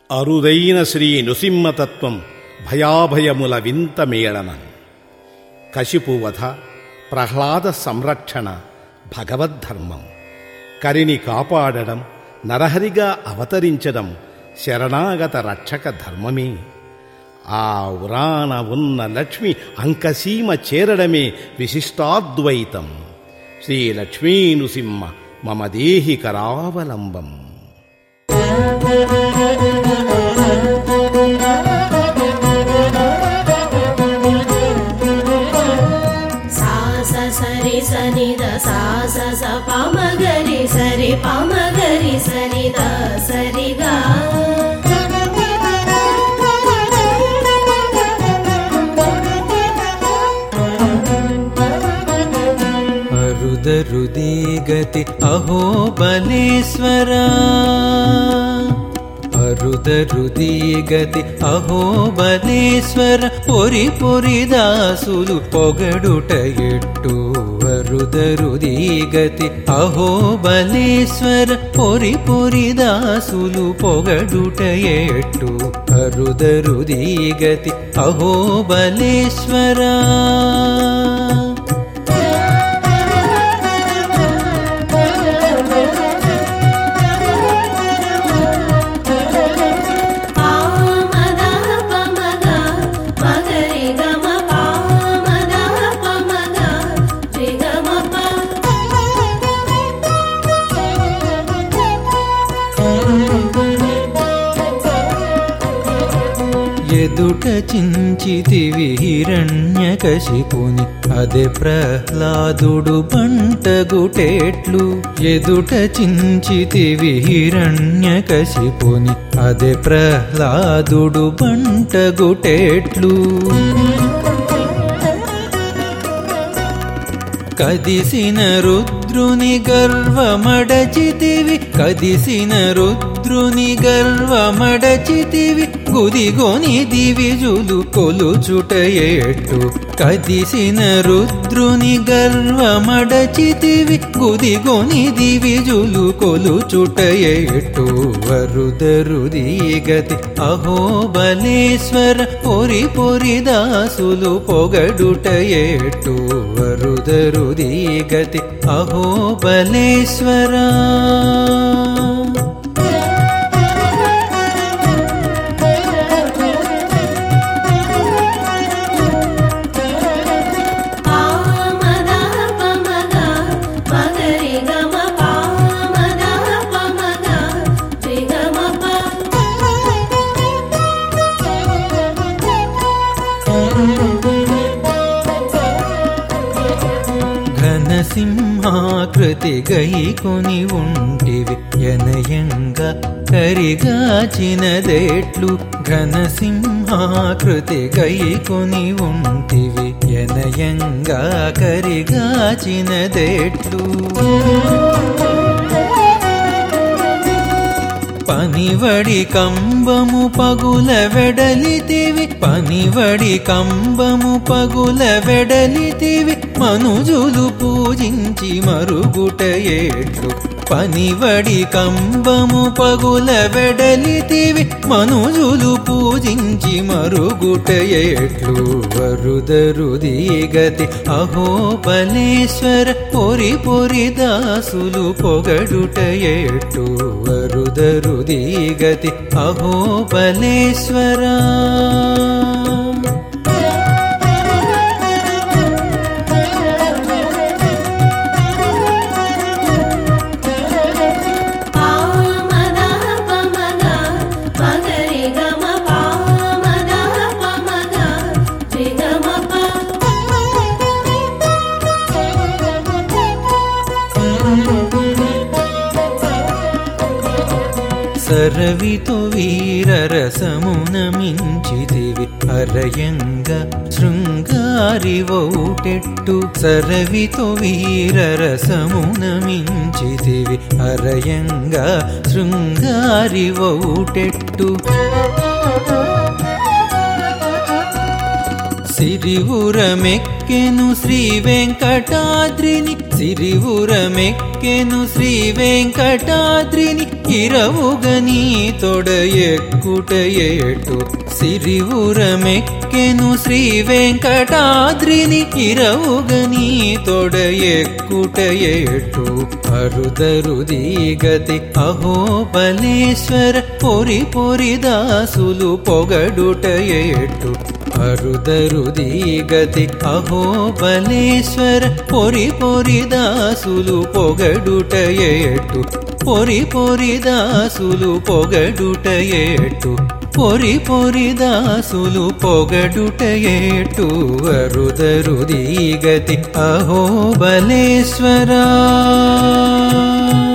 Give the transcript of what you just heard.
అరుదైన శ్రీ నృసింహతత్వం భయాభయముల వింత మేళనం. కశిపువధ, ప్రహ్లాద సంరక్షణ భగవద్ధర్మం. కరిని కాపాడడం, నరహరిగా అవతరించడం శరణాగత రక్షక ధర్మమే. ఆ ఉరాన ఉన్న లక్ష్మి అంకసీమ చేరడమే విశిష్టాద్వైతం. శ్రీ లక్ష్మీ నృసింహ మమ దేహి కరావలంబం. సరి సని ద స స పమగరి సరి పమగరి సని ద సరిగా అరుదరుది గతి అహో బలేశ్వరా, అరుదరుది గతి అహో బలేశ్వర, పొరి పొరి దాసులు పొగడుట ఎట్టు. అరుదరుది గతి అహో బలేశ్వర, పొరి పొరి దాసులు పొగడుట ఎట్టు. అరుదరుది గతి అహో బలేశ్వరా. ఎదుట చించితివి హిరణ్యకశిపుని, అదే ప్రహ్లాదుడు బంటగుటేట్లు. ఎదుట చించితివి హిరణ్యకశిపుని, అదే ప్రహ్లాదుడు బంటగుటేట్లు. కదిసిన రుద్రుని గర్వమడచితివి, కదిసిన రుద్రుని గర్వమడచితివి, గుదిగొని దివిజులు కొలుచుట ఎట్టు. కదిసిన రుద్రుని గర్వమడచితివి, గుదిగొని దివిజులు కొలుచుట ఎట్టు. అరుదరుది గతి అహో బలేశ్వర, పొరి పొరి దాసులు పొగడుట ఎట్టు. అరుదరుది గతి అహో బలేశ్వరా. ఘనసింహాకృతి గైకొని ఉంటివి, ఎనయంగా కరిగాచినదేట్లు. ఘనసింహాకృతి గైకొని ఉంటివి, ఎనయంగా కరిగాచినదేట్లు. పనివడి కంబము పగుల వెడలితివి, పనివడి కంబము పగుల వెడలితివి, మనుజులు పూజించి మరుగుట ఎట్లు. పనివడి కంబము పగుల వెడలితివి, మనుజులు పూజించి మరుగుట ఎట్లు. అరుదరుది గతి అహో బలేశ్వర, పొరి పొరి దాసులు పొగడుట ఎట్టు. అరుదరుది గతి అహో బలేశ్వరా. సరవితో వీరరసమున మించితివి, అరయంగా శృంగారివౌటెట్టు. సరవితో వీరరసమున మించితివి, అరయంగా శృంగారివౌటెట్టు. సిరివురమెక్కెను శ్రీ వెంకటాద్రిని, సిరివురమెక్కెను శ్రీ వెంకటాద్రిని ఇరవుగని తొడయెక్కుటయేటు సిరివురమెక్కెను శ్రీ వెంకటాద్రిని ఇరవుగని తొడయెక్కుటయేటు అరుదరుదీగతి అహోబలేశ్వర పొరి పొరి దాసులు పొగడుటయేటు అరుదరుదీగతి అహోబలేశ్వర పొరి పొరి దాసులు పొగడుటయేటు పొరి పొరి దాసులు పొగడుటయేటు పొరి పొరి దాసులు పొగడుటయేటు అరుదరుదీగతి అహోబలేశ్వరా